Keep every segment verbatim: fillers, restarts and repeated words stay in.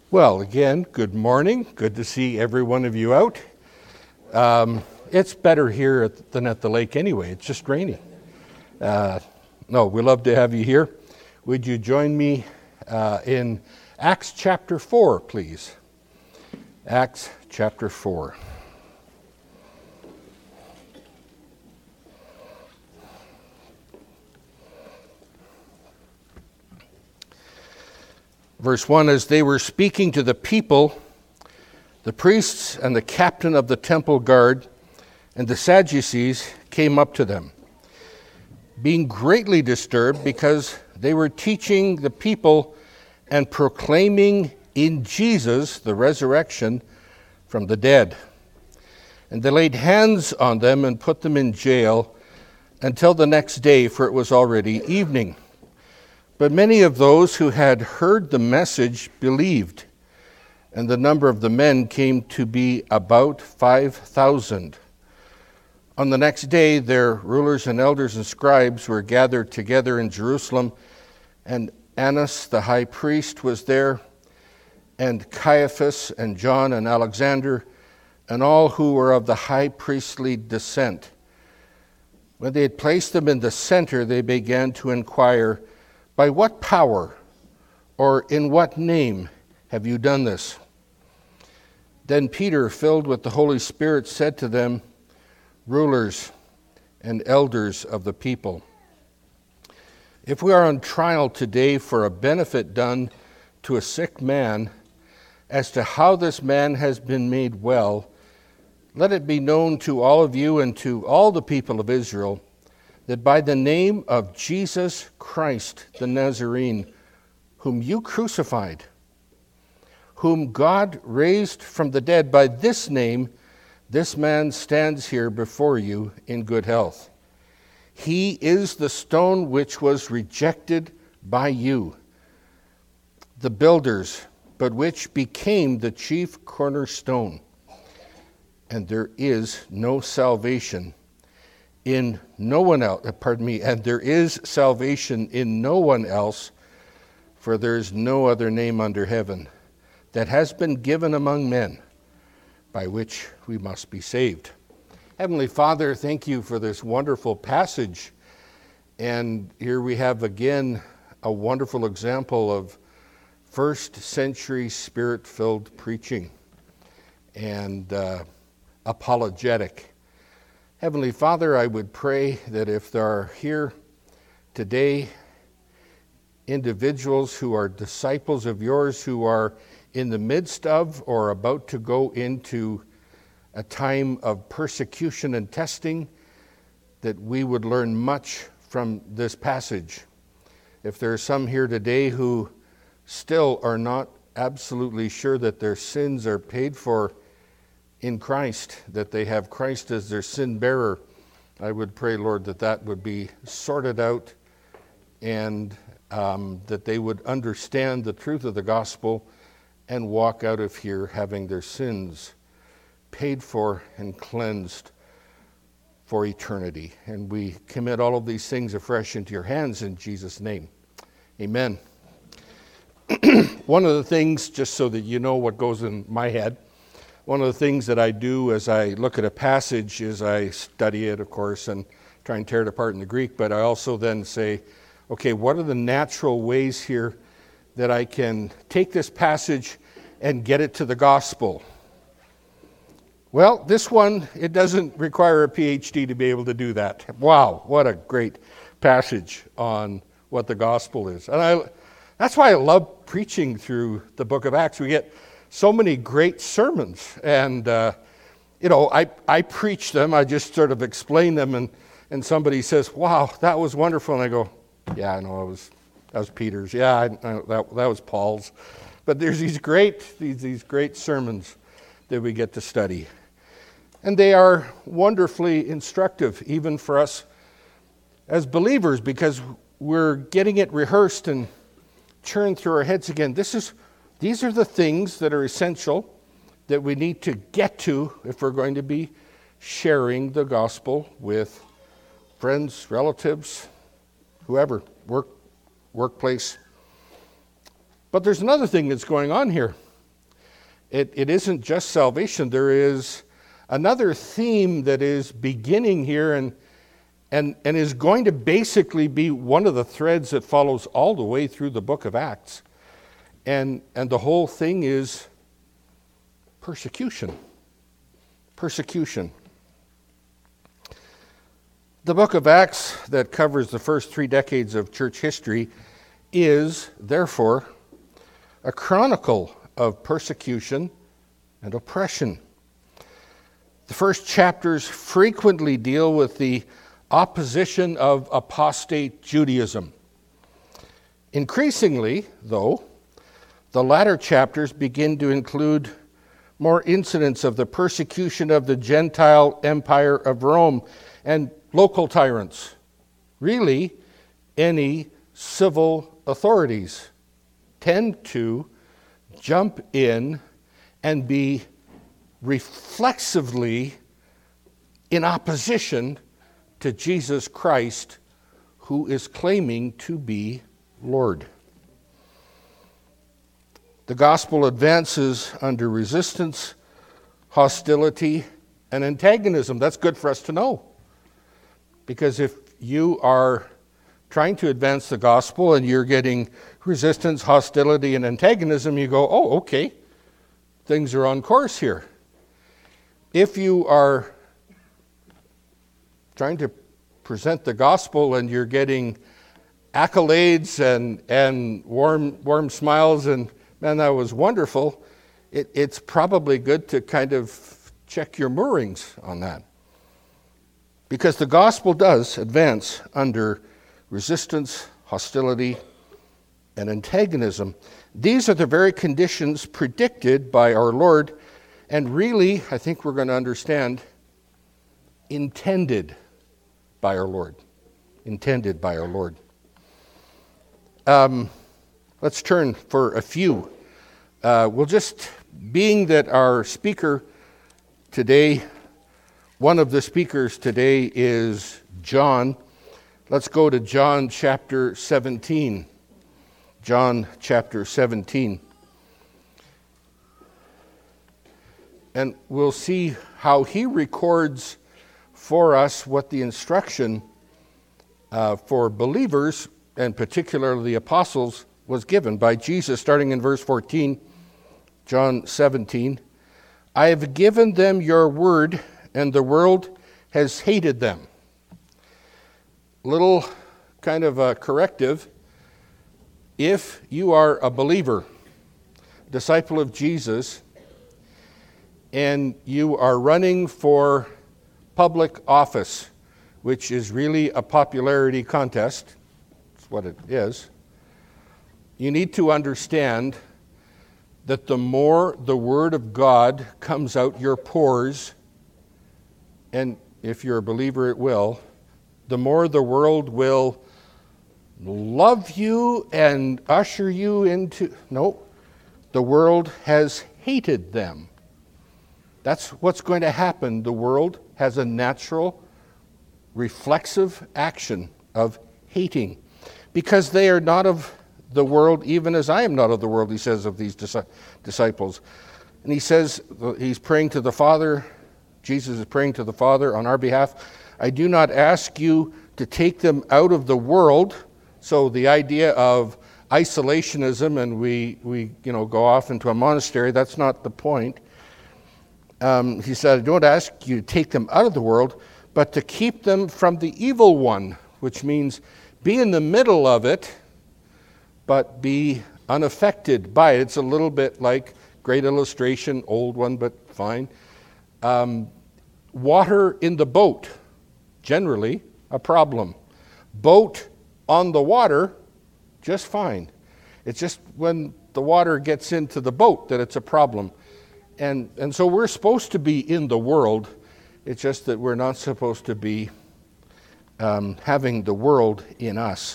Well, again, good morning. Good to see every one of you out. Um, it's better here at, than at the lake anyway. It's just raining. Uh, no, we love to have you here. Would you join me uh, in Acts chapter four, please? Acts chapter four. Verse one, as they were speaking to the people, the priests and the captain of the temple guard and the Sadducees came up to them, being greatly disturbed because they were teaching the people and proclaiming in Jesus the resurrection from the dead. And they laid hands on them and put them in jail until the next day, for it was already evening. But many of those who had heard the message believed, and the number of the men came to be about five thousand. On the next day, their rulers and elders and scribes were gathered together in Jerusalem, and Annas the high priest was there, and Caiaphas and John and Alexander, and all who were of the high priestly descent. When they had placed them in the center, they began to inquire, by what power or in what name have you done this? Then Peter, filled with the Holy Spirit, said to them, rulers and elders of the people, if we are on trial today for a benefit done to a sick man, as to how this man has been made well, let it be known to all of you and to all the people of Israel that by the name of Jesus Christ the Nazarene, whom you crucified, whom God raised from the dead, by this name, this man stands here before you in good health. He is the stone which was rejected by you, the builders, but which became the chief cornerstone. And there is no salvation in no one else, pardon me, and there is salvation in no one else, for there is no other name under heaven that has been given among men by which we must be saved. Heavenly Father, thank you for this wonderful passage. And here we have again a wonderful example of first century spirit-filled preaching and uh, apologetic. Heavenly Father, I would pray that if there are here today individuals who are disciples of yours who are in the midst of or about to go into a time of persecution and testing, that we would learn much from this passage. If there are some here today who still are not absolutely sure that their sins are paid for in Christ, that they have Christ as their sin bearer, I would pray, Lord, that that would be sorted out and um, that they would understand the truth of the gospel and walk out of here having their sins paid for and cleansed for eternity. And we commit all of these things afresh into your hands in Jesus' name. Amen. One of the things, just so that you know what goes in my head, one of the things that I do as I look at a passage is I study it, of course, and try and tear it apart in the Greek, but I also then say, okay, what are the natural ways here that I can take this passage and get it to the gospel? Well, this one, it doesn't require a P H D to be able to do that. Wow, what a great passage on what the gospel is. And I, that's why I love preaching through the book of Acts. We get so many great sermons, and uh, you know, I, I preach them, I just sort of explain them, and, and somebody says, wow, that was wonderful, and I go, yeah, I know, it was, that was Peter's, yeah, I, I, that, that was Paul's, but there's these great, these, these great sermons that we get to study, and they are wonderfully instructive, even for us as believers, because we're getting it rehearsed and churned through our heads again. This is These are the things that are essential that we need to get to if we're going to be sharing the gospel with friends, relatives, whoever, work, workplace. But there's another thing that's going on here. it, it isn't just salvation. There is another theme that is beginning here and, and, and is going to basically be one of the threads that follows all the way through the book of Acts. And, and the whole thing is persecution. Persecution. The book of Acts that covers the first three decades of church history is, therefore, a chronicle of persecution and oppression. The first chapters frequently deal with the opposition of apostate Judaism. Increasingly, though, the latter chapters begin to include more incidents of the persecution of the Gentile Empire of Rome and local tyrants, really any civil authorities, tend to jump in and be reflexively in opposition to Jesus Christ, who is claiming to be Lord. The gospel advances under resistance, hostility, and antagonism. That's good for us to know. Because if you are trying to advance the gospel and you're getting resistance, hostility, and antagonism, you go, oh, okay, things are on course here. If you are trying to present the gospel and you're getting accolades and, and warm, warm smiles and, man, that was wonderful, it, it's probably good to kind of check your moorings on that. Because the gospel does advance under resistance, hostility, and antagonism. These are the very conditions predicted by our Lord, and really, I think we're going to understand, intended by our Lord. Intended by our Lord. Um, let's turn for a few. Uh, we'll just, being that our speaker today, one of the speakers today is John, let's go to John chapter seventeen. John chapter seventeen. And we'll see how he records for us what the instruction uh, for believers, and particularly the apostles, was given by Jesus, starting in verse fourteen, John seventeen. I have given them your word, and the world has hated them. Little kind of a corrective. If you are a believer, disciple of Jesus, and you are running for public office, which is really a popularity contest, that's what it is, you need to understand that the more the Word of God comes out your pores, and if you're a believer it will, the more the world will love you and usher you into... No, the world has hated them. That's what's going to happen. The world has a natural, reflexive action of hating, because they are not of the world, even as I am not of the world, he says of these disciples. And he says, he's praying to the Father, Jesus is praying to the Father on our behalf, I do not ask you to take them out of the world. So the idea of isolationism and we, we you know, go off into a monastery, that's not the point. Um, he said, I don't ask you to take them out of the world, but to keep them from the evil one, which means be in the middle of it, but be unaffected by it. It's a little bit like, great illustration, old one, but fine. Um, water in the boat, generally a problem. Boat on the water, just fine. It's just when the water gets into the boat that it's a problem. And and so we're supposed to be in the world. It's just that we're not supposed to be um, having the world in us.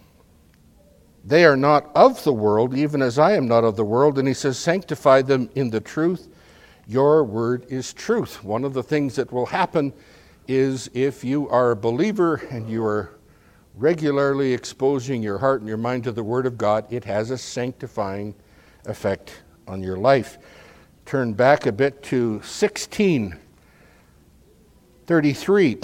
They are not of the world, even as I am not of the world. And he says, sanctify them in the truth. Your word is truth. One of the things that will happen is if you are a believer and you are regularly exposing your heart and your mind to the Word of God, it has a sanctifying effect on your life. turn back a bit to sixteen thirty-three.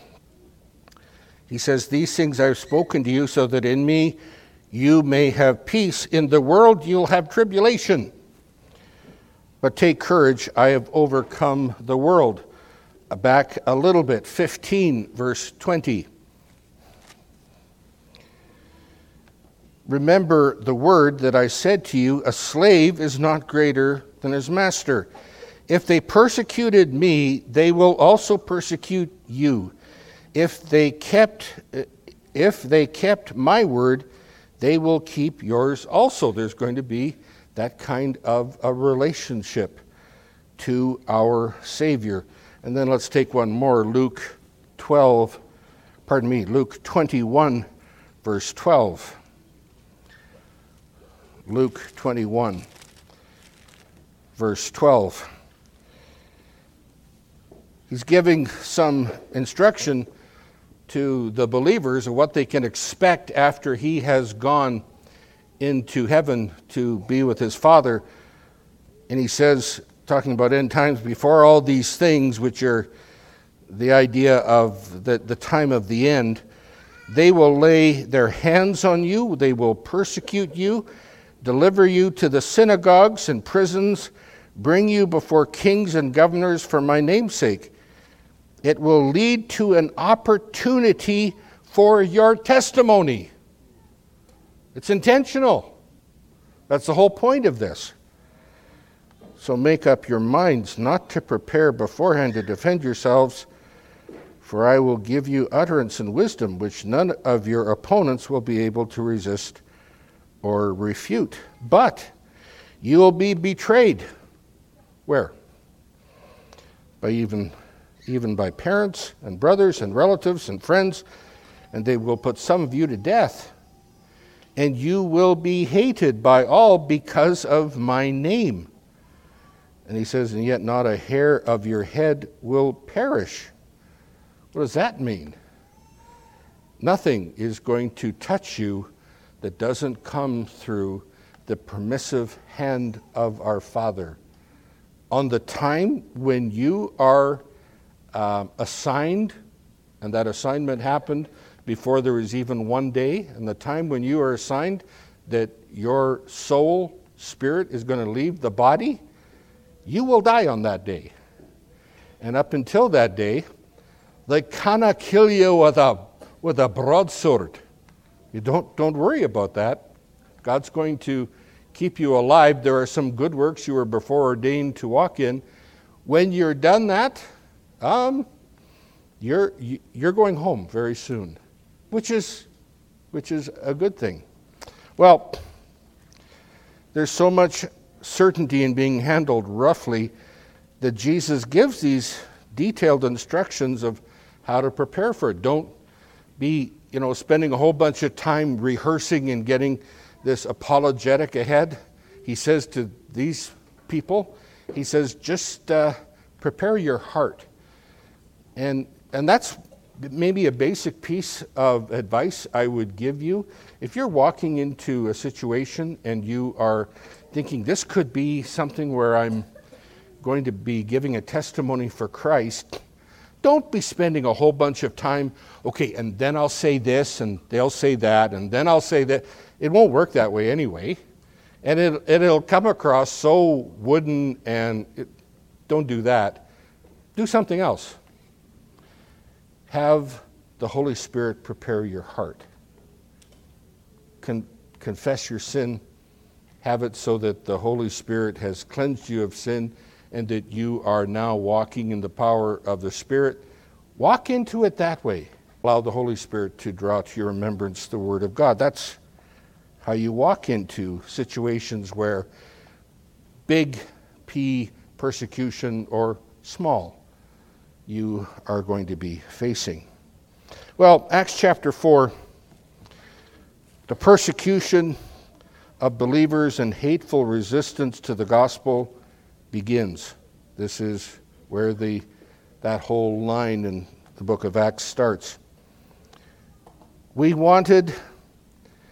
He says, "These things I've spoken to you so that in me you may have peace. In the world you'll have tribulation. But take courage, I have overcome the world." Back a little bit, fifteen, verse twenty. "Remember the word that I said to you, a slave is not greater than his master. If they persecuted me, they will also persecute you. If they kept, if they kept my word, they will keep yours also." There's going to be that kind of a relationship to our Savior. And then let's take one more, Luke twelve, pardon me, Luke twenty-one, verse twelve. Luke twenty-one, verse twelve. He's giving some instruction to the believers of what they can expect after he has gone into heaven to be with his Father. And he says, talking about end times, "Before all these things," which are the idea of the, the time of the end, "they will lay their hands on you, they will persecute you, deliver you to the synagogues and prisons, bring you before kings and governors for my name's sake. It will lead to an opportunity for your testimony." It's intentional. That's the whole point of this. "So make up your minds not to prepare beforehand to defend yourselves, for I will give you utterance and wisdom which none of your opponents will be able to resist or refute. But you will be betrayed." Where? By even, even by parents and brothers and relatives and friends, "and they will put some of you to death. And you will be hated by all because of my name." And he says, "And yet not a hair of your head will perish." What does that mean? Nothing is going to touch you that doesn't come through the permissive hand of our Father. On the time when you are uh, assigned, and that assignment happened before there was even one day, and the time when you are assigned that your soul, spirit is going to leave the body, you will die on that day. And up until that day, they cannot kill you with a with a broadsword. You don't don't worry about that. God's going to keep you alive. There are some good works you were before ordained to walk in. When you're done that, um, you're you're going home very soon, which is which is a good thing. Well, there's so much certainty in being handled roughly that Jesus gives these detailed instructions of how to prepare for it. Don't be, you know, spending a whole bunch of time rehearsing and getting this apologetic ahead. He says to these people, he says, just uh, prepare your heart. And and that's maybe a basic piece of advice I would give you. If you're walking into a situation and you are thinking this could be something where I'm going to be giving a testimony for Christ, don't be spending a whole bunch of time, okay, and then I'll say this, and they'll say that, and then I'll say that. It won't work that way anyway. And it, it'll come across so wooden, and it, don't do that. Do something else. Have the Holy Spirit prepare your heart. Con- confess your sin. Have it so that the Holy Spirit has cleansed you of sin and that you are now walking in the power of the Spirit. Walk into it that way. Allow the Holy Spirit to draw to your remembrance the Word of God. That's how you walk into situations where big P persecution or small you are going to be facing. Well, Acts chapter four, the persecution of believers and hateful resistance to the gospel begins. This is where the that whole line in the book of Acts starts. We wanted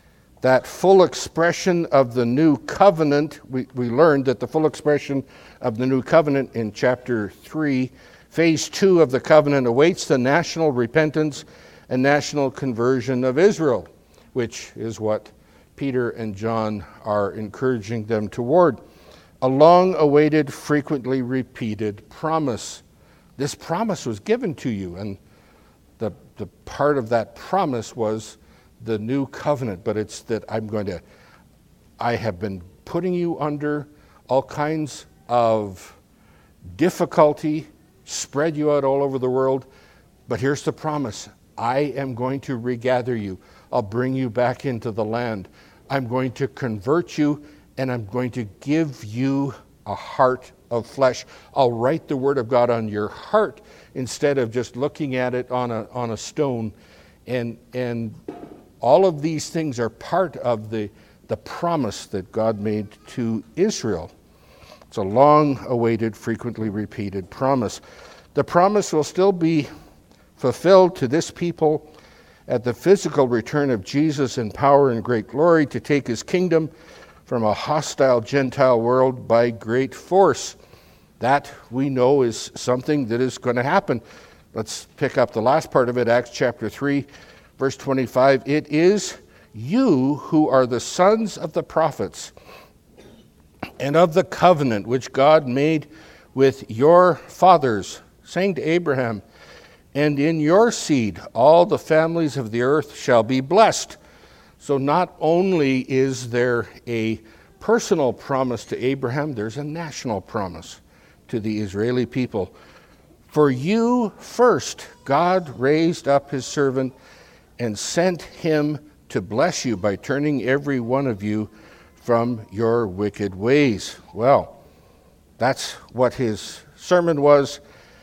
that full expression of the new covenant, we, we learned that the full expression of the new covenant in chapter three, phase two of the covenant awaits the national repentance and national conversion of Israel, which is what Peter and John are encouraging them toward. A long-awaited, frequently repeated promise. This promise was given to you, and the, the part of that promise was the new covenant, but it's that I'm going to, I have been putting you under all kinds of difficulty, spread you out all over the world, but here's the promise. I am going to regather you. I'll bring you back into the land. I'm going to convert you, and I'm going to give you a heart of flesh. I'll write the word of God on your heart instead of just looking at it on a on a stone. And and all of these things are part of the, the promise that God made to Israel. It's a long-awaited, frequently repeated promise. The promise will still be fulfilled to this people at the physical return of Jesus in power and great glory to take his kingdom from a hostile Gentile world by great force. That, we know, is something that is going to happen. Let's pick up the last part of it, Acts chapter three, verse twenty-five. It is you who are the sons of the prophets and of the covenant which God made with your fathers, saying to Abraham, and in your seed all the families of the earth shall be blessed. So not only is there a personal promise to Abraham, there's a national promise to the Israeli people. For you first, God raised up his servant and sent him to bless you by turning every one of you from your wicked ways. Well, that's what his sermon was,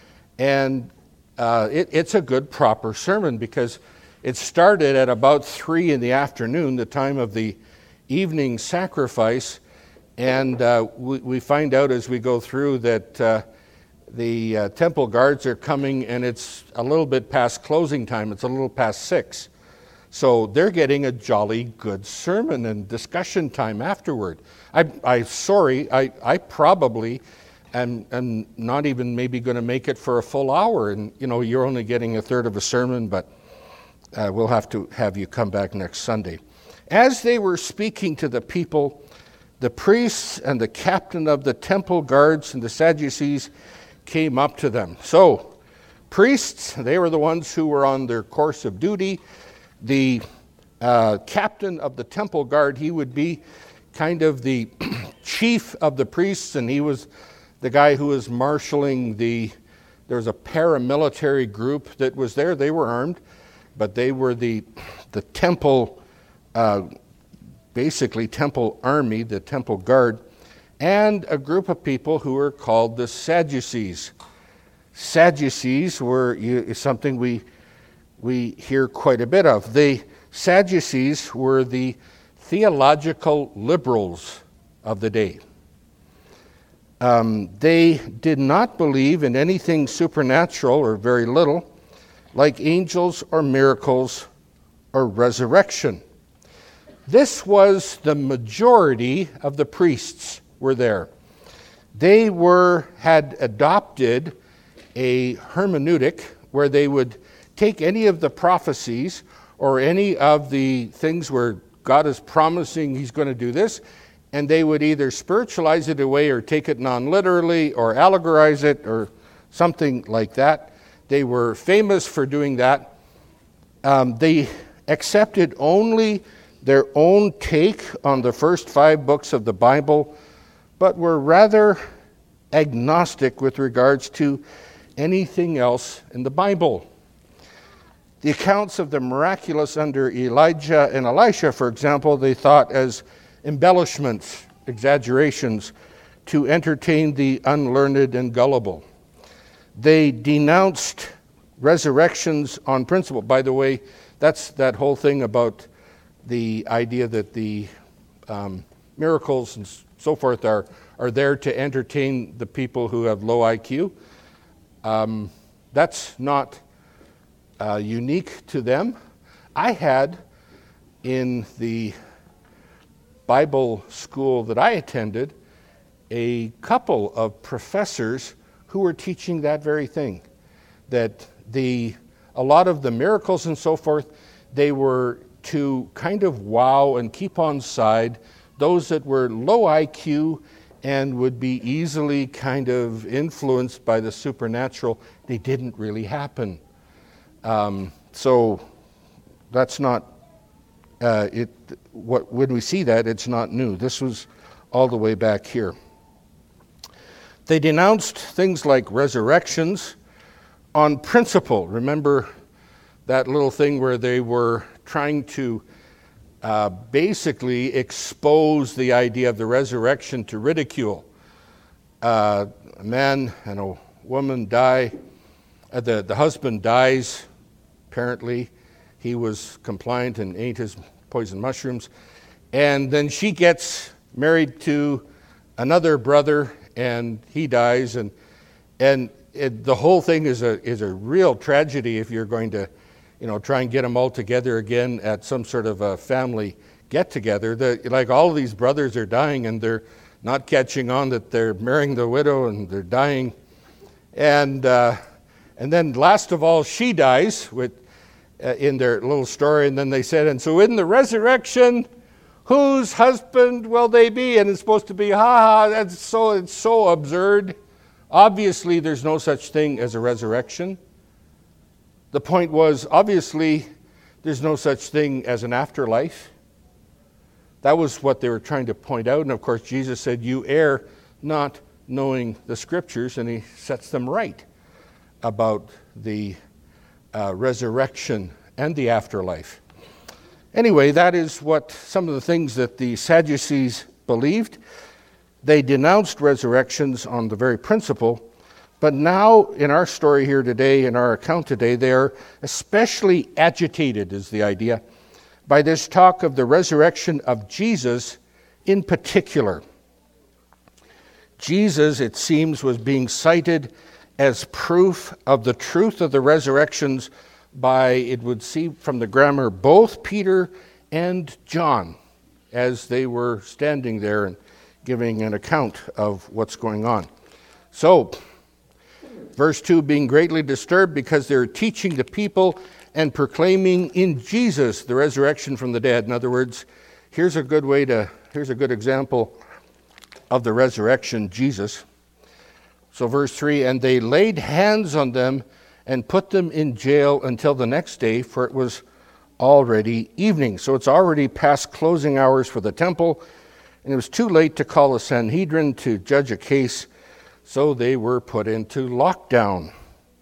and uh, it, it's a good, proper sermon because it started at about three in the afternoon, the time of the evening sacrifice, and uh, we, we find out as we go through that uh, the uh, temple guards are coming, and it's a little bit past closing time. It's a little past six. So they're getting a jolly good sermon and discussion time afterward. I, I'm sorry, I, I probably am, am not even maybe going to make it for a full hour. And, you know, you're only getting a third of a sermon, but uh, we'll have to have you come back next Sunday. As they were speaking to the people, the priests and the captain of the temple guards and the Sadducees came up to them. So, priests, they were the ones who were on their course of duty. The uh, captain of the temple guard, he would be kind of the chief of the priests, and he was the guy who was marshaling the, there was a paramilitary group that was there. They were armed, but they were the, the temple, uh, basically temple army, the temple guard, and a group of people who were called the Sadducees. Sadducees were something we we hear quite a bit of. The Sadducees were the theological liberals of the day. Um, they did not believe in anything supernatural, or very little, like angels or miracles or resurrection. This was the majority of the priests were there. They were had adopted a hermeneutic where they would take any of the prophecies or any of the things where God is promising he's going to do this, and they would either spiritualize it away or take it non-literally or allegorize it or something like that. They were famous for doing that. Um, they accepted only their own take on the first five books of the Bible, but were rather agnostic with regards to anything else in the Bible. The accounts of the miraculous under Elijah and Elisha, for example, they thought as embellishments, exaggerations, to entertain the unlearned and gullible. They denounced resurrections on principle. By the way, that's that whole thing about the idea that the um, miracles and so forth are, are there to entertain the people who have low I Q. Um, that's not Uh, unique to them. I had in the Bible school that I attended a couple of professors who were teaching that very thing, that the a lot of the miracles and so forth, they were to kind of wow and keep on side those that were low I Q and would be easily kind of influenced by the supernatural. They didn't really happen. Um, so that's not, uh, it. What when we see that, it's not new. This was all the way back here. They denounced things like resurrections on principle. Remember that little thing where they were trying to uh, basically expose the idea of the resurrection to ridicule. Uh, a man and a woman die. Uh, the, the husband dies, apparently. He was compliant and ate his poison mushrooms. And then she gets married to another brother, and he dies. And and it, the whole thing is a is a real tragedy if you're going to, you know, try and get them all together again at some sort of a family get-together. The, like all of these brothers are dying, and they're not catching on that they're marrying the widow, and they're dying. And uh, and then last of all, she dies with uh, in their little story. And then they said, and so in the resurrection, whose husband will they be? And it's supposed to be, ha ha, that's so, it's so absurd. Obviously, there's no such thing as a resurrection. The point was, obviously, there's no such thing as an afterlife. That was what they were trying to point out. And of course, Jesus said, you err not knowing the scriptures, and he sets them right about the uh, resurrection and the afterlife. Anyway, that is what some of the things that the Sadducees believed. They denounced resurrections on the very principle, but now in our story here today, in our account today, they are especially agitated, is the idea, by this talk of the resurrection of Jesus in particular. Jesus, it seems, was being cited as proof of the truth of the resurrections by, it would seem from the grammar, both Peter and John, as they were standing there and giving an account of what's going on. So, verse two, being greatly disturbed because they're teaching the people and proclaiming in Jesus the resurrection from the dead. In other words, here's a good way to, here's a good example of the resurrection, Jesus. So verse three, and they laid hands on them and put them in jail until the next day, for it was already evening. So it's already past closing hours for the temple, and it was too late to call a Sanhedrin to judge a case, so they were put into lockdown.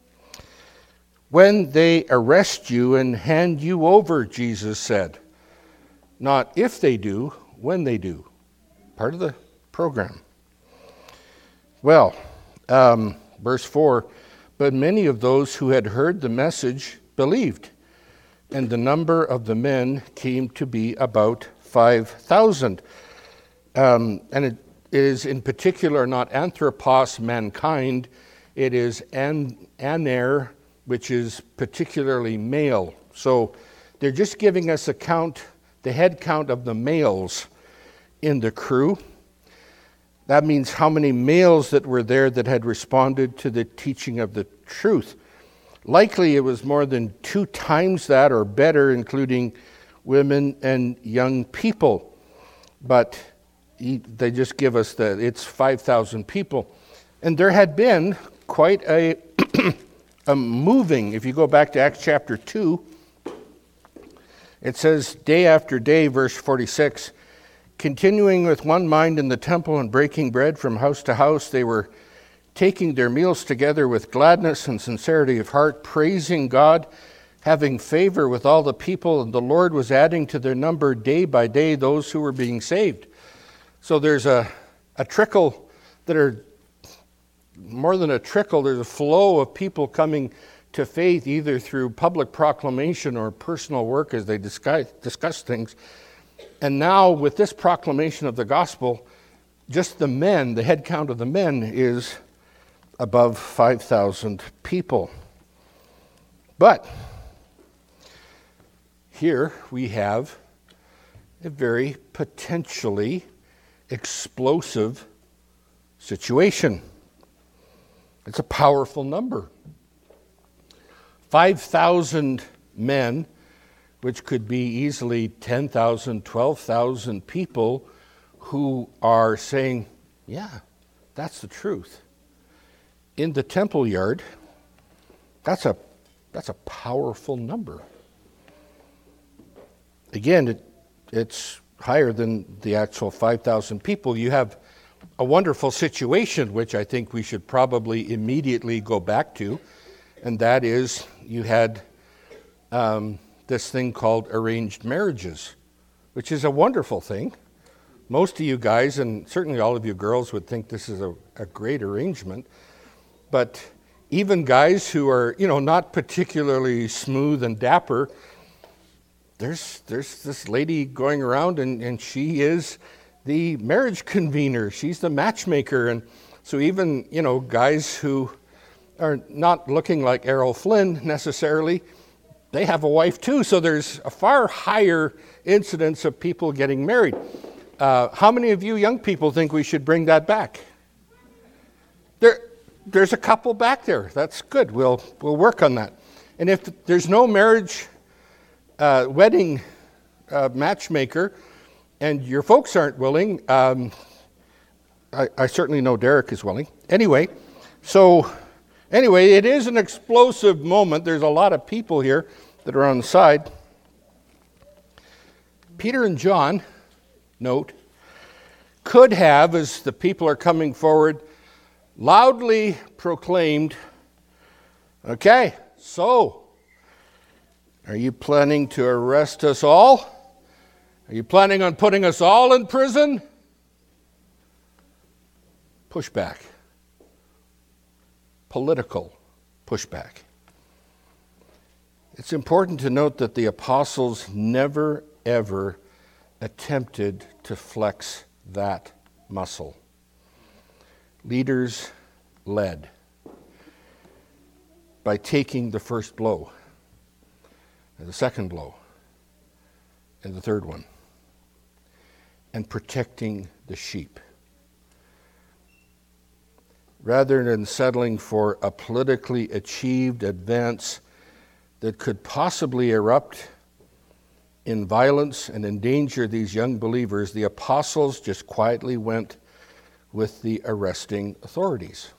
When they arrest you and hand you over, Jesus said. Not if they do, when they do. Part of the program. Well, um, verse four, but many of those who had heard the message believed, and the number of the men came to be about five thousand. Um, and it is in particular not anthropos, mankind, it is an, aner, which is particularly male. So they're just giving us a count, the head count of the males in the crew. That means how many males that were there that had responded to the teaching of the truth. Likely it was more than two times that or better, including women and young people. But they just give us that it's five thousand people. And there had been quite a, a moving. If you go back to Acts chapter two, it says, day after day, verse forty-six, continuing with one mind in the temple and breaking bread from house to house, they were taking their meals together with gladness and sincerity of heart, praising God, having favor with all the people, and the Lord was adding to their number day by day those who were being saved. So there's a, a trickle that are, more than a trickle, there's a flow of people coming to faith either through public proclamation or personal work as they discuss, discuss things. And now with this proclamation of the gospel, just the men, the head count of the men is above five thousand people. But here we have a very potentially explosive situation. It's a powerful number. five thousand men, which could be easily ten thousand, twelve thousand people who are saying, yeah, that's the truth. In the temple yard, that's a that's a powerful number. Again, it, it's higher than the actual five thousand people. You have a wonderful situation, which I think we should probably immediately go back to, and that is you had um, this thing called arranged marriages, which is a wonderful thing. Most of you guys, and certainly all of you girls, would think this is a, a great arrangement. But even guys who are, you know, not particularly smooth and dapper, there's there's this lady going around, and, and she is the marriage convener. She's the matchmaker. And so even, you know, guys who are not looking like Errol Flynn necessarily, they have a wife too. So there's a far higher incidence of people getting married. Uh, how many of you young people think we should bring that back? There, there's a couple back there. That's good. We'll we'll work on that. And if there's no marriage, uh, wedding uh, matchmaker, and your folks aren't willing, um, I, I certainly know Derek is willing. Anyway, so anyway, it is an explosive moment. There's a lot of people here that are on the side. Peter and John, note, could have, as the people are coming forward, loudly proclaimed, okay, so, are you planning to arrest us all? Are you planning on putting us all in prison? Pushback. Political pushback. It's important to note that the apostles never, ever attempted to flex that muscle. Leaders led by taking the first blow, and the second blow, and the third one, and protecting the sheep. Rather than settling for a politically achieved advance that could possibly erupt in violence and endanger these young believers, the apostles just quietly went with the arresting authorities.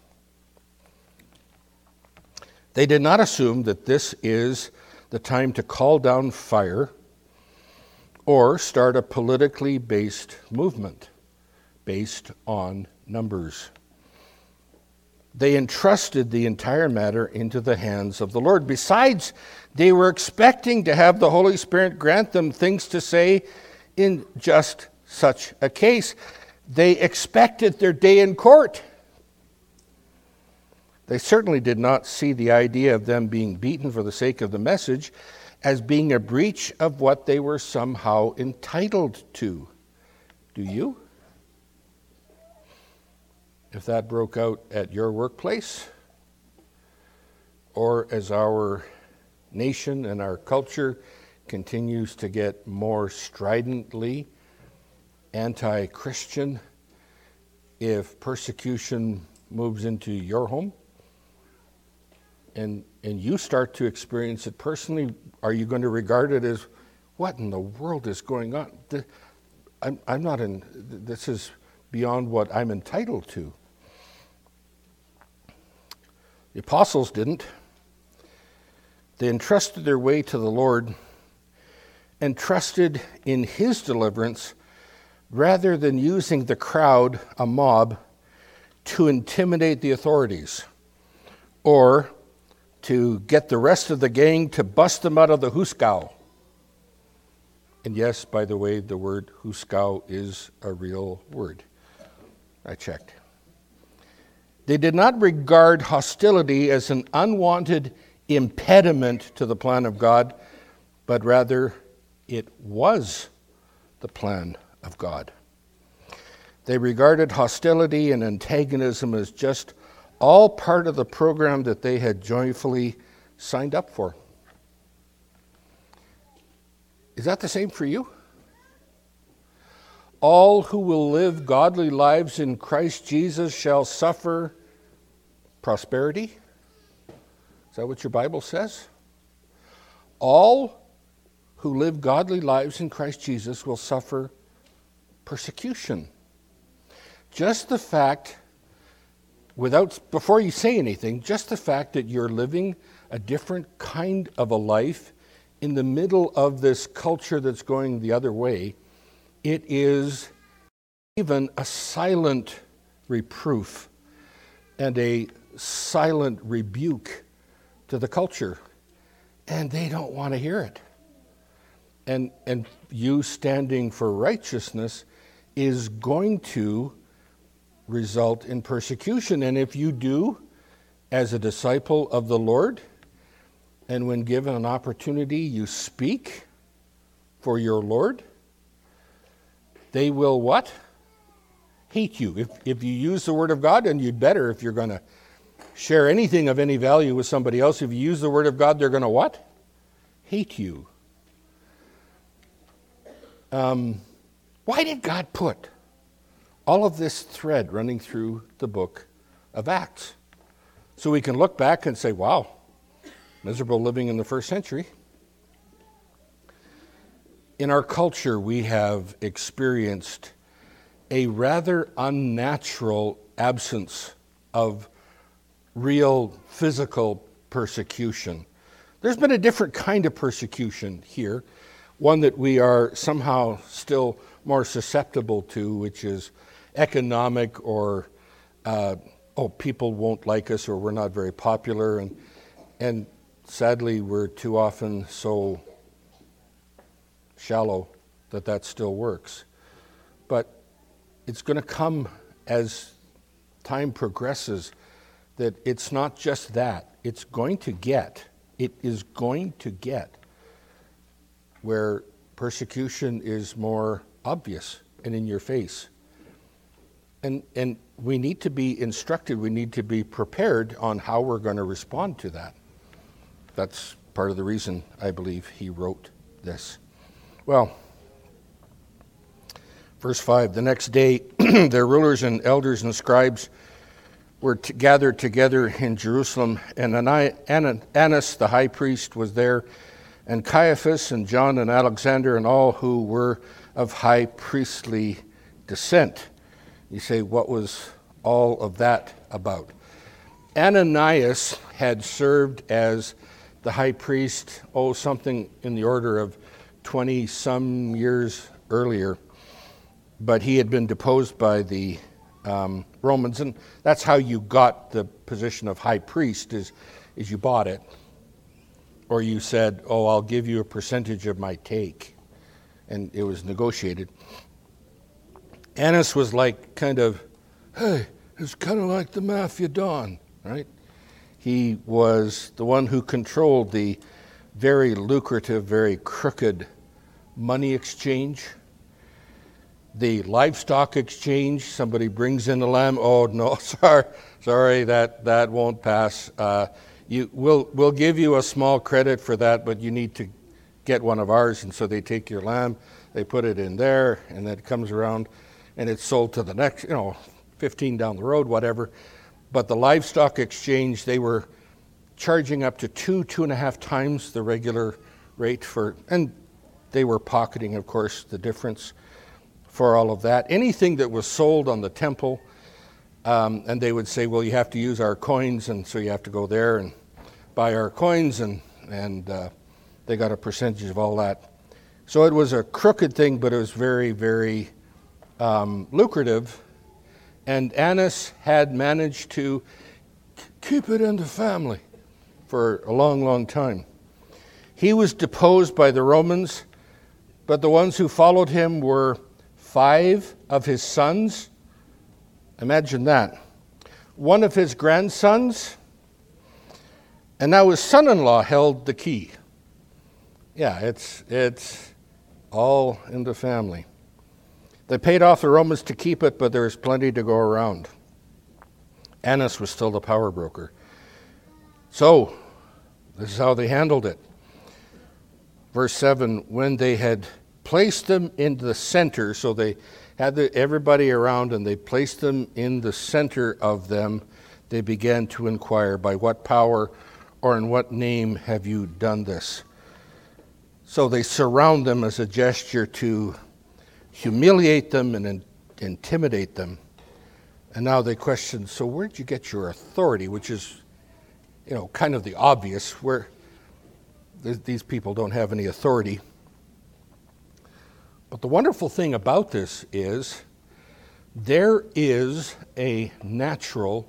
They did not assume that this is the time to call down fire or start a politically based movement based on numbers. They entrusted the entire matter into the hands of the Lord. Besides, they were expecting to have the Holy Spirit grant them things to say in just such a case. They expected their day in court. They certainly did not see the idea of them being beaten for the sake of the message as being a breach of what they were somehow entitled to. Do you? If that broke out at your workplace, or as our nation and our culture continues to get more stridently anti-Christian, if persecution moves into your home and and you start to experience it personally, are you going to regard it as, what in the world is going on? I'm, I'm not in, this is beyond what I'm entitled to. The apostles didn't. They entrusted their way to the Lord and trusted in His deliverance rather than using the crowd, a mob, to intimidate the authorities or to get the rest of the gang to bust them out of the hooskow. And yes, by the way, the word hooskow is a real word. I checked. They did not regard hostility as an unwanted impediment to the plan of God, but rather it was the plan of God. They regarded hostility and antagonism as just all part of the program that they had joyfully signed up for. Is that the same for you? all who will live godly lives in Christ Jesus shall suffer prosperity. Is that what your Bible says? All who live godly lives in Christ Jesus will suffer persecution. Just the fact, without before you say anything, just the fact that you're living a different kind of a life in the middle of this culture that's going the other way, it is even a silent reproof and a silent rebuke to the culture. And they don't want to hear it. And, and you standing for righteousness is going to result in persecution. And if you do, as a disciple of the Lord, and when given an opportunity, you speak for your Lord, they will what? Hate you. If, if you use the Word of God, and you'd better if you're going to share anything of any value with somebody else, if you use the Word of God, they're going to what? Hate you. Um, why did God put all of this thread running through the book of Acts? So we can look back and say, wow, miserable living in the first century. In our culture, we have experienced a rather unnatural absence of real physical persecution. There's been a different kind of persecution here, one that we are somehow still more susceptible to, which is economic or, uh, oh, people won't like us or we're not very popular. And, and sadly, we're too often so shallow that that still works. But it's going to come as time progresses that it's not just that. It's going to get, it is going to get where persecution is more obvious and in your face. And and we need to be instructed, we need to be prepared on how we're going to respond to that. That's part of the reason I believe he wrote this. Well, verse five, the next day their rulers and elders and scribes were t- gathered together in Jerusalem, and Annas the high priest was there, and Caiaphas and John and Alexander and all who were of high priestly descent. You say, what was all of that about? Ananias had served as the high priest, oh, something in the order of twenty-some years earlier, but he had been deposed by the um, Romans, and that's how you got the position of high priest, is, is you bought it. Or you said, oh, I'll give you a percentage of my take. And it was negotiated. Annas was like kind of, hey, it's kind of like the Mafia Don, right? He was the one who controlled the very lucrative, very crooked money exchange. The livestock exchange, somebody brings in a lamb, oh, no, sorry, sorry, that, that won't pass. Uh, You, we'll, we'll give you a small credit for that, but you need to get one of ours. And so they take your lamb, they put it in there, and then it comes around, and it's sold to the next, you know, fifteen down the road, whatever. But the livestock exchange, they were charging up to two, two and a half times the regular rate for, and they were pocketing, of course, the difference for all of that. Anything that was sold on the temple, um, and they would say, well, you have to use our coins, and so you have to go there and buy our coins, and, and uh, they got a percentage of all that. So it was a crooked thing, but it was very, very um, lucrative. And Annas had managed to keep it in the family for a long, long time. He was deposed by the Romans, but the ones who followed him were five of his sons. Imagine that. One of his grandsons, and now his son-in-law held the key. Yeah, it's it's all in the family. They paid off the Romans to keep it, but there was plenty to go around. Annas was still the power broker. So, this is how they handled it. Verse seven, when they had placed them in the center, so they had the, everybody around, and they placed them in the center of them, they began to inquire, by what power or in what name have you done this? So they surround them as a gesture to humiliate them and in, intimidate them. And now they question, so where'd you get your authority? Which is, you know, kind of the obvious, where th- these people don't have any authority. But the wonderful thing about this is there is a natural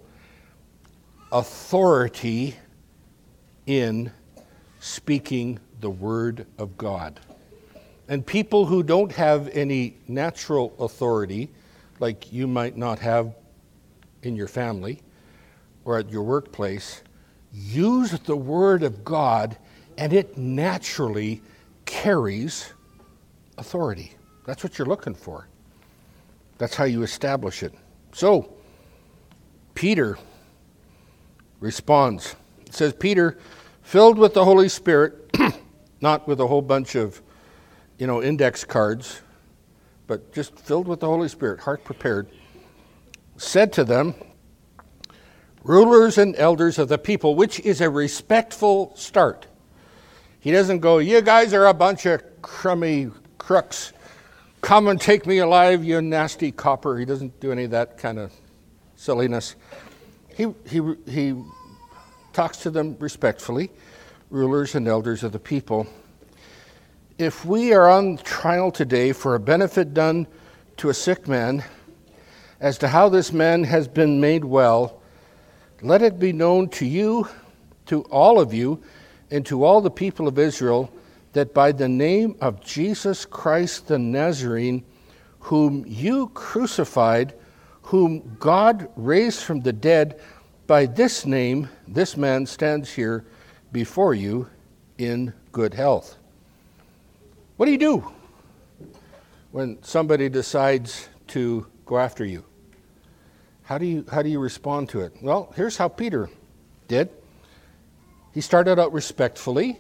authority in speaking the Word of God. And people who don't have any natural authority, like you might not have in your family or at your workplace, use the Word of God, and it naturally carries authority. That's what you're looking for. That's how you establish it. So, Peter responds. It says, Peter, filled with the Holy Spirit, not with a whole bunch of, you know, index cards, but just filled with the Holy Spirit, heart prepared, said to them, rulers and elders of the people, which is a respectful start. He doesn't go, you guys are a bunch of crummy crooks. Come and take me alive, you nasty copper. He doesn't do any of that kind of silliness. He he he talks to them respectfully, rulers and elders of the people. If we are on trial today for a benefit done to a sick man, as to how this man has been made well, let it be known to you, to all of you, and to all the people of Israel, that by the name of Jesus Christ the Nazarene, whom you crucified, whom God raised from the dead, by this name, this man stands here before you in good health. What do you do when somebody decides to go after you? How do you how do you respond to it? Well, here's how Peter did. He started out respectfully,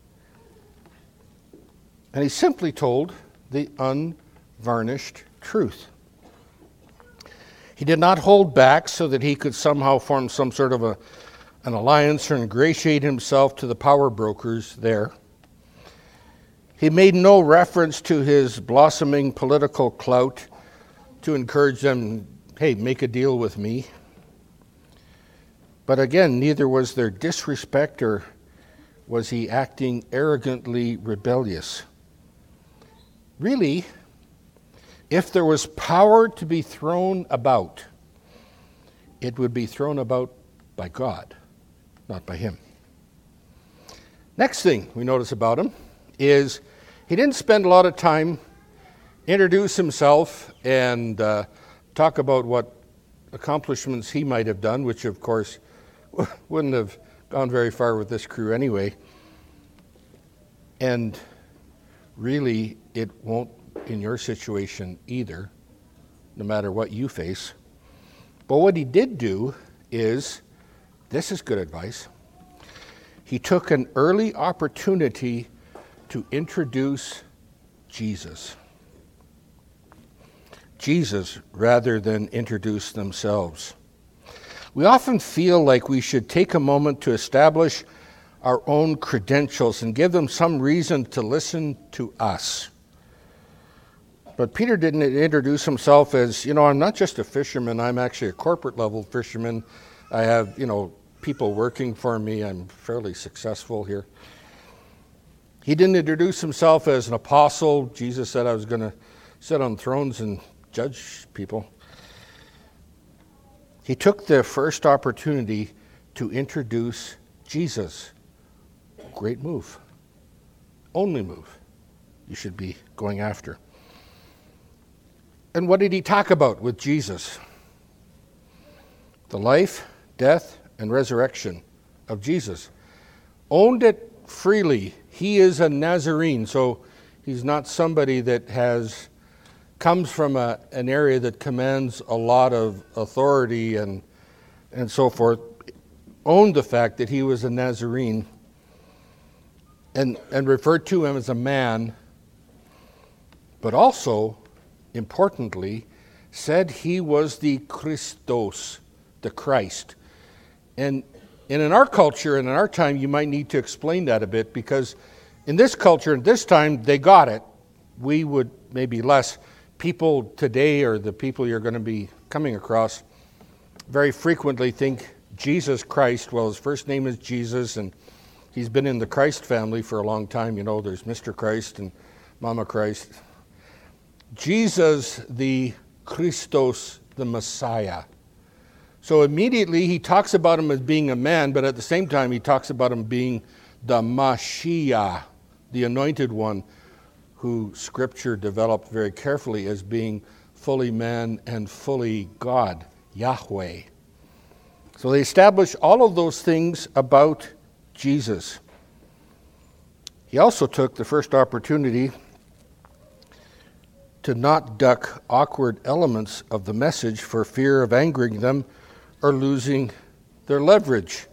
and he simply told the unvarnished truth. He did not hold back so that he could somehow form some sort of a, an alliance or ingratiate himself to the power brokers there. He made no reference to his blossoming political clout to encourage them, hey, make a deal with me. But again, neither was there disrespect or was he acting arrogantly rebellious. Really, if there was power to be thrown about, it would be thrown about by God, not by him. Next thing we notice about him is he didn't spend a lot of time introduce himself and uh, talk about what accomplishments he might have done, which of course wouldn't have gone very far with this crew anyway. And really, it won't in your situation either, no matter what you face. But what he did do is, this is good advice, he took an early opportunity to introduce Jesus. Jesus, rather than introduce themselves. We often feel like we should take a moment to establish our own credentials and give them some reason to listen to us. But Peter didn't introduce himself as, you know, I'm not just a fisherman, I'm actually a corporate level fisherman. I have, you know, people working for me, I'm fairly successful here. He didn't introduce himself as an apostle. Jesus said I was going to sit on thrones and judge people. He took the first opportunity to introduce Jesus. Great move. Only move you should be going after. And what did he talk about with Jesus? The life, death, and resurrection of Jesus. Owned it freely. He is a Nazarene, so he's not somebody that has comes from a, an area that commands a lot of authority and and so forth. Owned the fact that he was a Nazarene and, and referred to him as a man, but also importantly, said he was the Christos, the Christ. And, and in our culture and in our time, you might need to explain that a bit, because in this culture, at this time, they got it. We would maybe less. People today, or the people you're going to be coming across, very frequently think Jesus Christ. Well, his first name is Jesus, and he's been in the Christ family for a long time. You know, there's Mister Christ and Mama Christ. Jesus, the Christos, the Messiah. So immediately he talks about him as being a man, but at the same time he talks about him being the Mashiach, the anointed one, who Scripture developed very carefully as being fully man and fully God, Yahweh. So they establish all of those things about Jesus. He also took the first opportunity to not duck awkward elements of the message for fear of angering them or losing their leverage.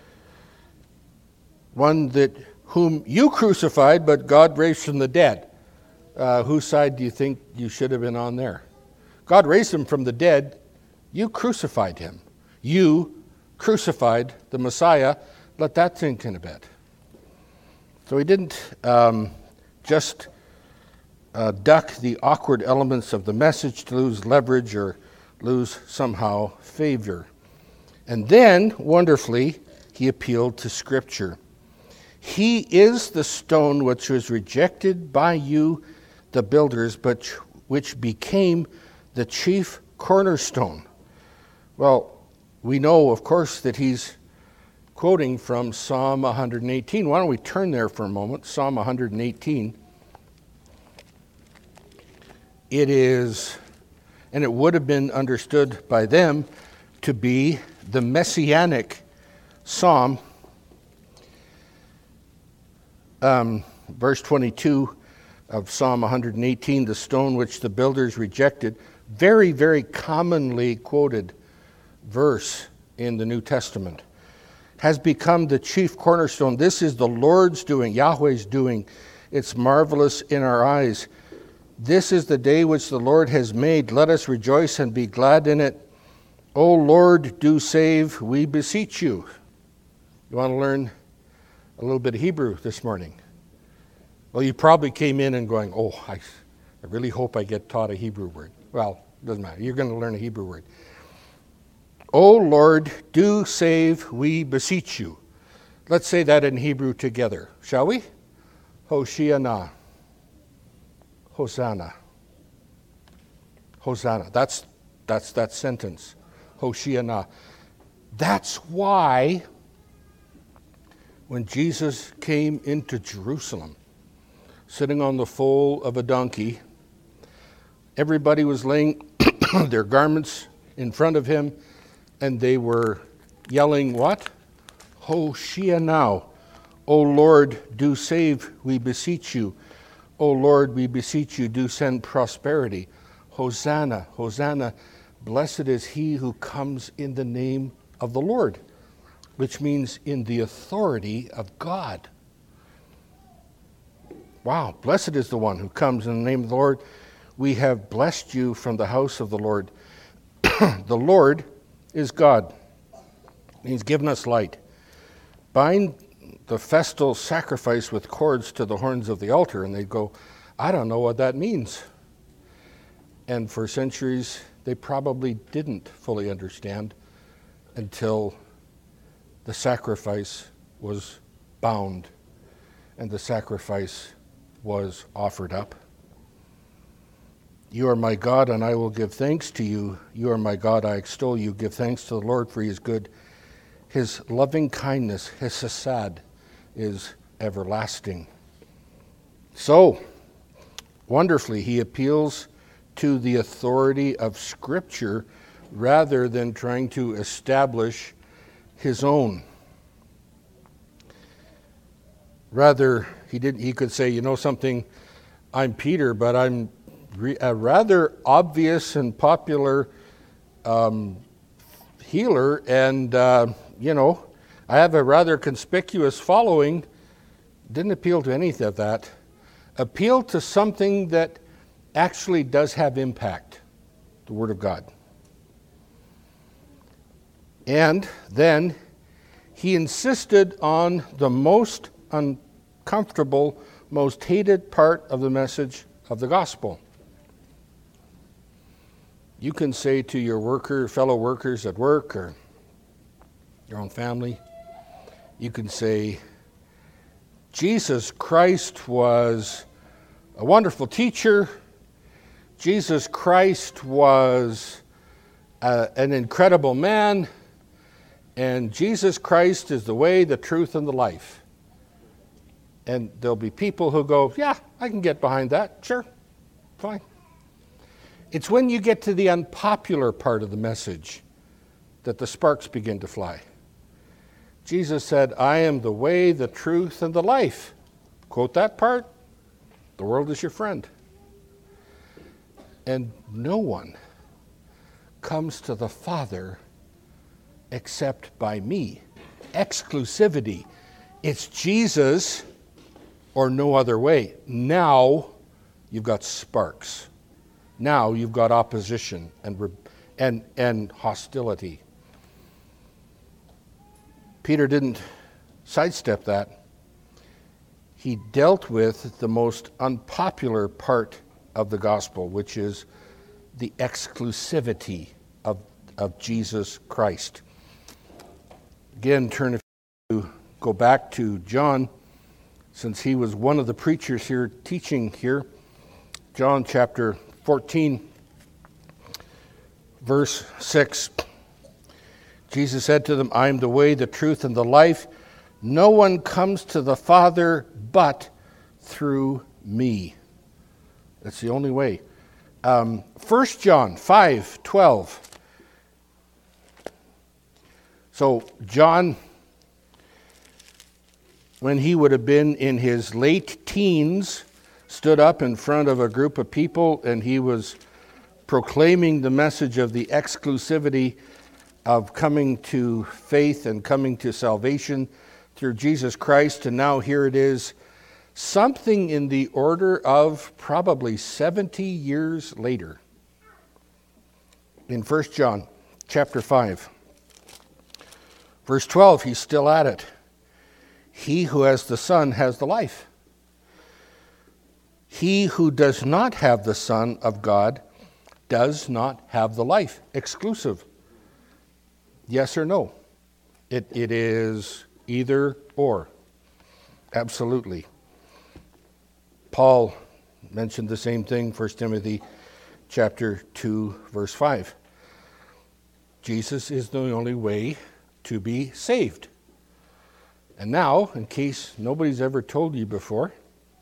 One that whom you crucified, but God raised from the dead. Uh, whose side do you think you should have been on there? God raised him from the dead. You crucified him. You crucified the Messiah. Let that sink in a bit. So he didn't um, just uh, duck the awkward elements of the message to lose leverage or lose somehow favor. And then, wonderfully, he appealed to Scripture. He is the stone which was rejected by you, the builders, but which became the chief cornerstone. Well, we know, of course, that he's quoting from Psalm one eighteen. Why don't we turn there for a moment? Psalm one eighteen. It is, and it would have been understood by them to be the messianic psalm. Um, verse twenty-two of Psalm one eighteen, the stone which the builders rejected, very, very commonly quoted verse in the New Testament, has become the chief cornerstone. This is the Lord's doing, Yahweh's doing. It's marvelous in our eyes. This is the day which the Lord has made. Let us rejoice and be glad in it. O Lord, do save, we beseech you. You want to learn a little bit of Hebrew this morning? Well, you probably came in and going, oh, I, I really hope I get taught a Hebrew word. Well, it doesn't matter. You're going to learn a Hebrew word. O Lord, do save, we beseech you. Let's say that in Hebrew together, shall we? Hoshiana. Hosanna. Hosanna. That's, that's that sentence. Hoshiana. That's why when Jesus came into Jerusalem, sitting on the foal of a donkey, everybody was laying their garments in front of him, and they were yelling, what? Hoshiana. O Lord, do save, we beseech you. O Lord, we beseech you, do send prosperity. Hosanna, Hosanna. Blessed is he who comes in the name of the Lord, which means in the authority of God. Wow, blessed is the one who comes in the name of the Lord. We have blessed you from the house of the Lord. The Lord is God. He's given us light. Bind the festal sacrifice with cords to the horns of the altar, and they'd go, I don't know what that means. And for centuries, they probably didn't fully understand until the sacrifice was bound and the sacrifice was offered up. You are my God, and I will give thanks to you. You are my God, I extol you. Give thanks to the Lord, for he is good. His loving kindness, his chesed, is everlasting. So, wonderfully, he appeals to the authority of Scripture rather than trying to establish his own. Rather, he did. He could say, you know something, I'm Peter, but I'm re- a rather obvious and popular um, healer, and, uh, you know, I have a rather conspicuous following. Didn't appeal to any of that. Appealed to something that actually does have impact, the Word of God. And then he insisted on the most uncomfortable, most hated part of the message of the gospel. You can say to your worker, fellow workers at work or your own family, you can say, Jesus Christ was a wonderful teacher. Jesus Christ was uh, an incredible man. And Jesus Christ is the way, the truth, and the life. And there'll be people who go, yeah, I can get behind that. Sure, fine. It's when you get to the unpopular part of the message that the sparks begin to fly. Jesus said, I am the way, the truth, and the life. Quote that part. The world is your friend. And no one comes to the Father except by me. Exclusivity. It's Jesus or no other way. Now you've got sparks. Now you've got opposition and and and hostility. Peter didn't sidestep that. He dealt with the most unpopular part of the gospel, which is the exclusivity of, of Jesus Christ. Again, turn if you go back to John, since he was one of the preachers here teaching here. John chapter fourteen, verse six. Jesus said to them, I am the way, the truth, and the life. No one comes to the Father but through me. That's the only way. Um, First John five twelve. So John, when he would have been in his late teens, stood up in front of a group of people and he was proclaiming the message of the exclusivity of coming to faith and coming to salvation through Jesus Christ. And now here it is, something in the order of probably seventy years later. In First John chapter five, verse twelve, he's still at it. He who has the Son has the life. He who does not have the Son of God does not have the life. Exclusive. Yes or no? It, it is either or. Absolutely. Paul mentioned the same thing, First Timothy chapter two, verse five. Jesus is the only way to be saved. And now, in case nobody's ever told you before,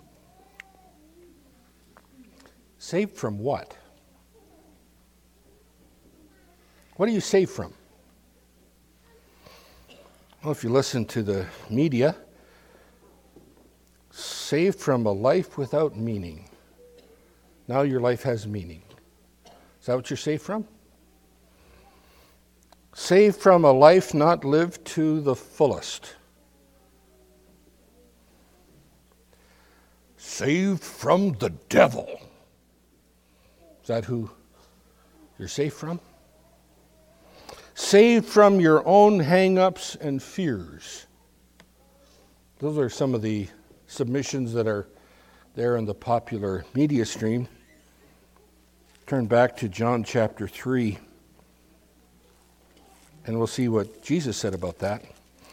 saved from what? What are you saved from? Well, if you listen to the media, saved from a life without meaning. Now your life has meaning. Is that what you're saved from? Saved from a life not lived to the fullest. Saved from the devil. Is that who you're saved from? Saved from your own hang-ups and fears. Those are some of the submissions that are there in the popular media stream. Turn back to John chapter three, and we'll see what Jesus said about that.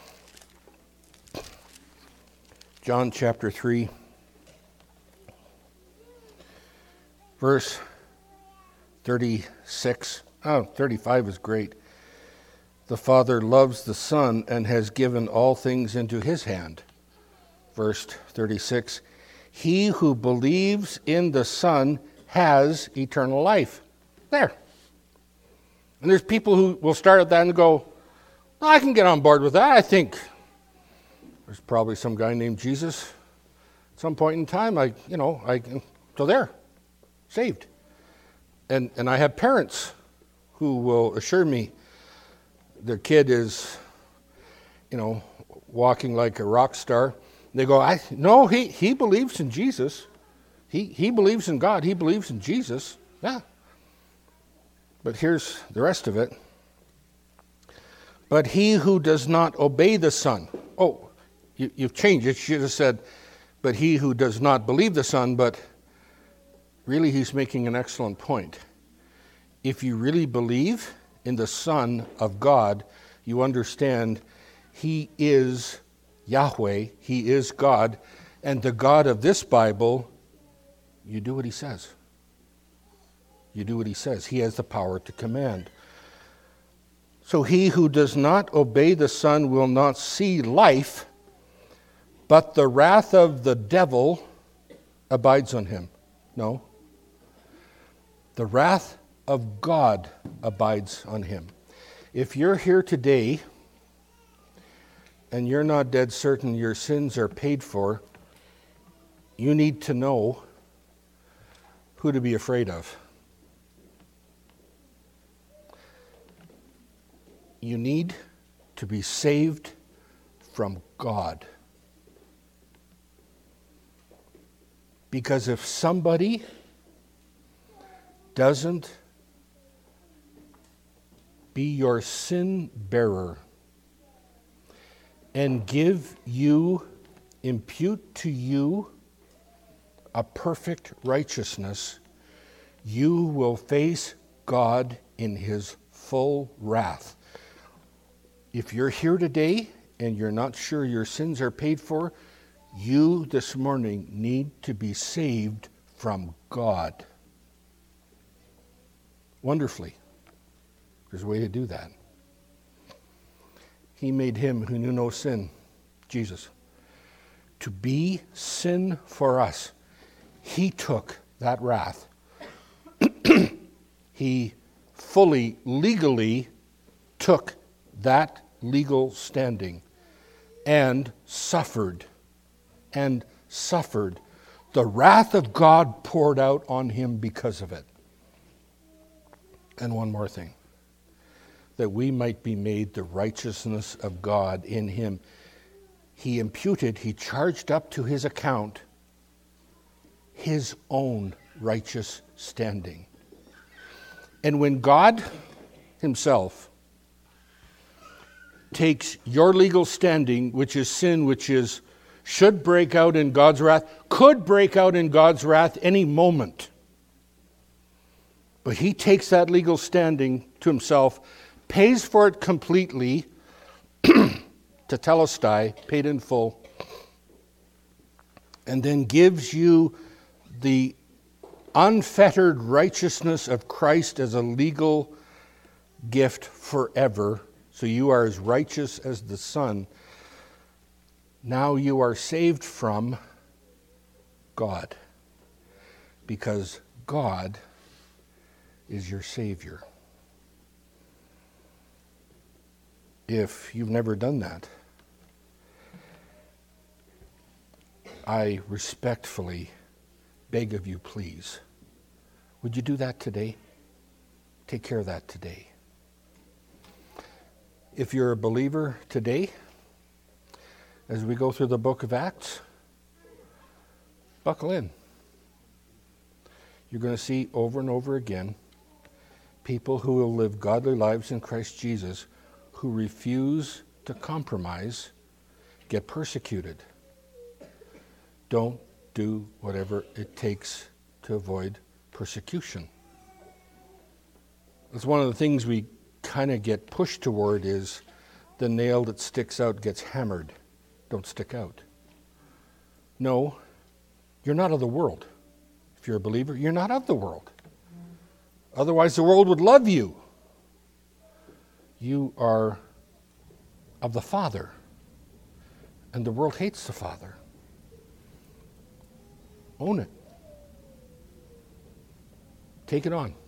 John chapter three, verse thirty-six. Oh, thirty-five is great. The Father loves the Son and has given all things into his hand. Verse thirty-six, he who believes in the Son has eternal life. There. And there's people who will start at that and go, well, I can get on board with that. I think there's probably some guy named Jesus at some point in time. I, you know, I, so there, saved. And and I have parents who will assure me their kid is, you know, walking like a rock star. They go, I no, he, he believes in Jesus. He, he believes in God. He believes in Jesus. Yeah. But here's the rest of it. But he who does not obey the Son. Oh, you, you've changed it. You should have said, but he who does not believe the Son, but really he's making an excellent point. If you really believe in the Son of God, you understand he is Yahweh, he is God, and the God of this Bible, you do what he says. You do what he says. He has the power to command. So he who does not obey the Son will not see life, but the wrath of the devil abides on him. No. The wrath of God abides on him. If you're here today and you're not dead certain your sins are paid for, you need to know who to be afraid of. You need to be saved from God. Because if somebody doesn't be your sin bearer and give you, impute to you a perfect righteousness, you will face God in his full wrath. If you're here today and you're not sure your sins are paid for, you this morning need to be saved from God. Wonderfully. There's a way to do that. He made him who knew no sin, Jesus, to be sin for us. He took that wrath. He fully, legally took that legal standing and suffered, and suffered. The wrath of God poured out on him because of it. And one more thing, that we might be made the righteousness of God in him. He imputed, he charged up to his account his own righteous standing. And when God himself takes your legal standing, which is sin, which is should break out in God's wrath, could break out in God's wrath any moment. But he takes that legal standing to himself, pays for it completely, tetelestai, paid in full, and then gives you the unfettered righteousness of Christ as a legal gift forever, so you are as righteous as the Son. Now you are saved from God, because God is your Savior. If you've never done that, I respectfully beg of you, please, would you do that today? Take care of that today. If you're a believer today, as we go through the book of Acts, buckle in. You're going to see over and over again people who will live godly lives in Christ Jesus who refuse to compromise, get persecuted. Don't do whatever it takes to avoid persecution. That's one of the things we kind of get pushed toward, is the nail that sticks out gets hammered. Don't stick out. No, you're not of the world. If you're a believer, you're not of the world. Otherwise, the world would love you. You are of the Father, and the world hates the Father. Own it. Take it on.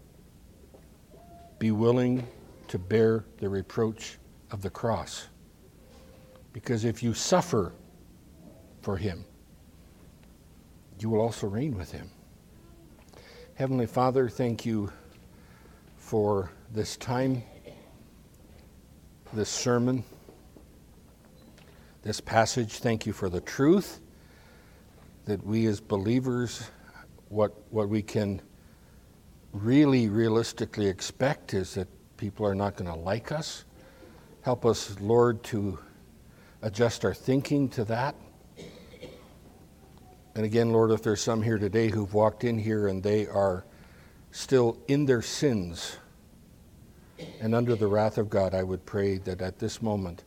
Be willing to bear the reproach of the cross. Because if you suffer for him, you will also reign with him. Heavenly Father, thank you for this time, this sermon, this passage. Thank you for the truth that we as believers, what what we can really realistically expect is that people are not going to like us. Help us, Lord, to adjust our thinking to that. And again, Lord, if there's some here today who've walked in here and they are still in their sins and under the wrath of God, I would pray that at this moment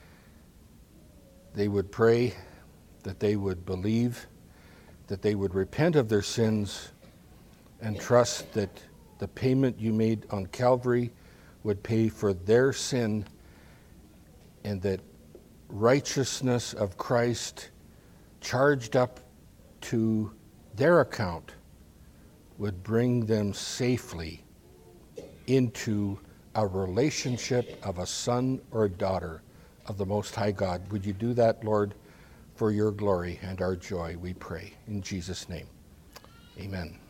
they would pray, that they would believe, that they would repent of their sins and trust that the payment you made on Calvary would pay for their sin, and that righteousness of Christ charged up to their account would bring them safely into a relationship of a son or a daughter of the Most High God. Would you do that, Lord, for your glory and our joy, we pray. In Jesus' name, amen.